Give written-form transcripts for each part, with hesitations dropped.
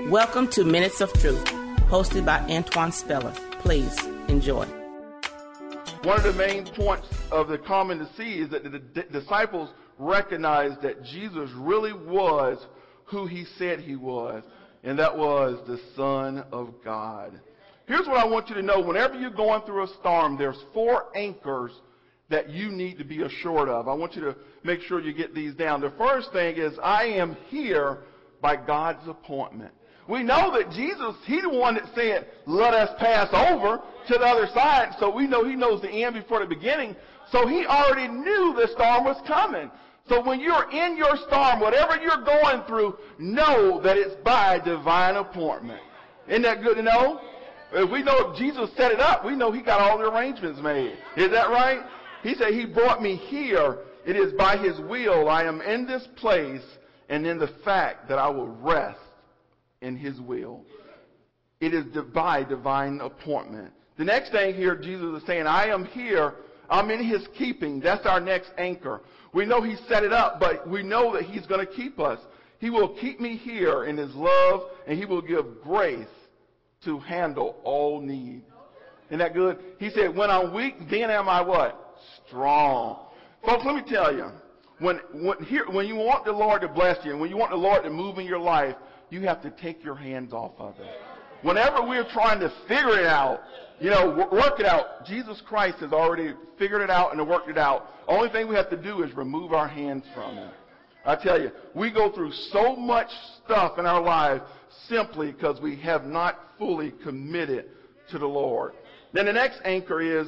Welcome to Minutes of Truth, hosted by Antoine Speller. Please enjoy. One of the main points of the common to see is that the disciples recognized that Jesus really was who he said he was, and that was the Son of God. Here's what I want you to know. Whenever you're going through a storm, there's 4 anchors that you need to be assured of. I want you to make sure you get these down. The first thing is, I am here by God's appointment. We know that Jesus, he's the one that said, let us pass over to the other side. So we know he knows the end before the beginning. So he already knew the storm was coming. So when you're in your storm, whatever you're going through, know that it's by divine appointment. Isn't that good to know? If we know if Jesus set it up, we know he got all the arrangements made. Is that right? He said he brought me here. It is by his will I am in this place, and in the fact that I will rest in his will. It is by divine appointment. The next thing here, Jesus is saying, I am here. I'm in his keeping. That's our next anchor. We know he set it up, but we know that he's going to keep us. He will keep me here in his love, and he will give grace to handle all need. Isn't that good? He said, when I'm weak, then am I what? Strong. Folks, let me tell you, when you want the Lord to bless you, and when you want the Lord to move in your life, you have to take your hands off of it. Whenever we're trying to figure it out, work it out, Jesus Christ has already figured it out and worked it out. Only thing we have to do is remove our hands from it. I tell you, we go through so much stuff in our lives simply because we have not fully committed to the Lord. Then the next anchor is,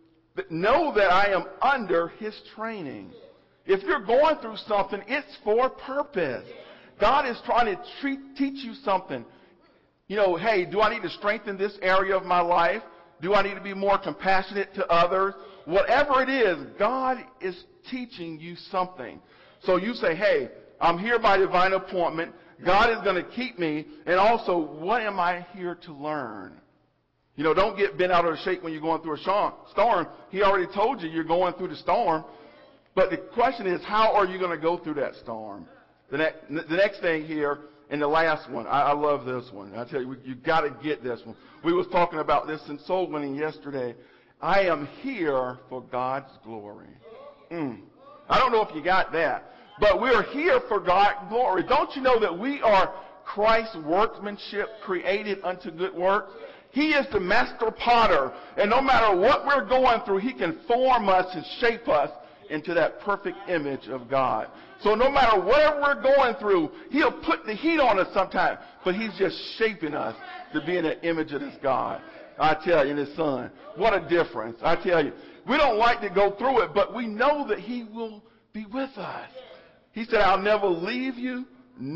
know that I am under his training. If you're going through something, it's for a purpose. God is trying to teach you something. Hey, do I need to strengthen this area of my life? Do I need to be more compassionate to others? Whatever it is, God is teaching you something. So you say, hey, I'm here by divine appointment. God is going to keep me. And also, what am I here to learn? Don't get bent out of shape when you're going through a storm. He already told you you're going through the storm. But the question is, how are you going to go through that storm? The next thing here, and the last one, I love this one. I tell you, you got to get this one. We was talking about this in soul winning yesterday. I am here for God's glory. I don't know if you got that, but we're here for God's glory. Don't you know that we are Christ's workmanship created unto good works? He is the master potter, and no matter what we're going through, he can form us and shape us into that perfect image of God. So no matter whatever we're going through, he'll put the heat on us sometimes, but he's just shaping us to be in the image of this God. I tell you, in his Son, what a difference. I tell you, we don't like to go through it, but we know that he will be with us. He said, I'll never leave you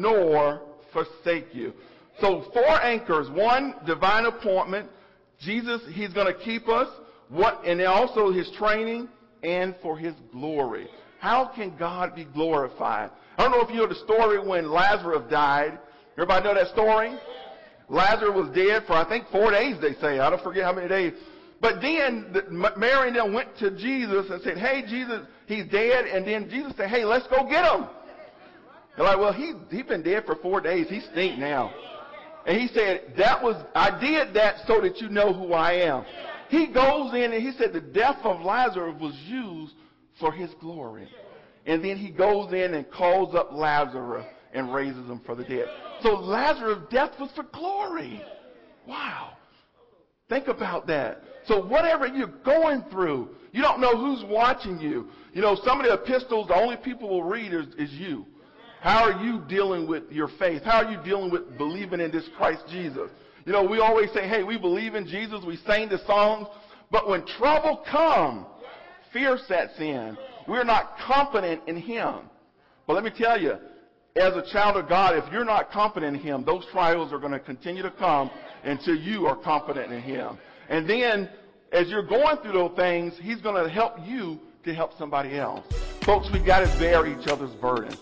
nor forsake you. So 4 anchors. 1, divine appointment. Jesus, he's going to keep us. And then also his training and for his glory. How can God be glorified? I don't know if you know the story when Lazarus died. Everybody know that story? Lazarus was dead for, I think, 4 days, they say. I don't forget how many days. But then Mary and them went to Jesus and said, hey, Jesus, he's dead. And then Jesus said, hey, let's go get him. They're like, well, he's been dead for 4 days. He stinks now. And he said, I did that so that you know who I am. He goes in and he said the death of Lazarus was used for his glory. And then he goes in and calls up Lazarus and raises him from the dead. So Lazarus' death was for glory. Wow. Think about that. So whatever you're going through, you don't know who's watching you. Some of the epistles, the only people will read is you. How are you dealing with your faith? How are you dealing with believing in this Christ Jesus? We always say, hey, we believe in Jesus. We sing the songs. But when trouble comes, fear sets in. We're not confident in him. But let me tell you, as a child of God, if you're not confident in him, those trials are going to continue to come until you are confident in him. And then, as you're going through those things, he's going to help you to help somebody else. Folks, we've got to bear each other's burdens.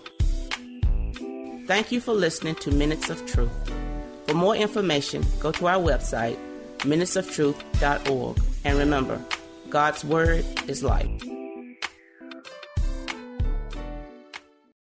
Thank you for listening to Minutes of Truth. For more information, go to our website, minutesoftruth.org. And remember, God's Word is life.